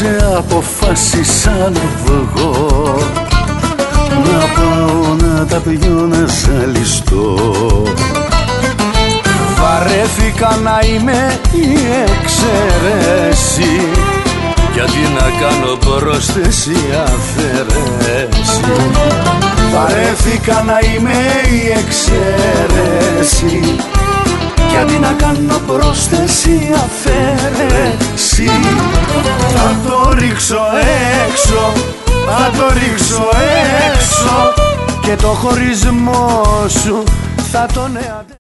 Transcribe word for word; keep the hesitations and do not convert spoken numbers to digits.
Απόψε αποφάσισα να βγω, να πάω να τα πιω, να ζαλιστώ. Βαρέθηκα να είμαι η εξαίρεση, γιατί να κάνω πρόσθεση αφαίρεση. Βαρέθηκα να είμαι η εξαίρεση, γιατί να κάνω πρόσθεση αφαίρεση. Θα το ρίξω έξω, θα το ρίξω έξω, και το χωρισμό σου θα τον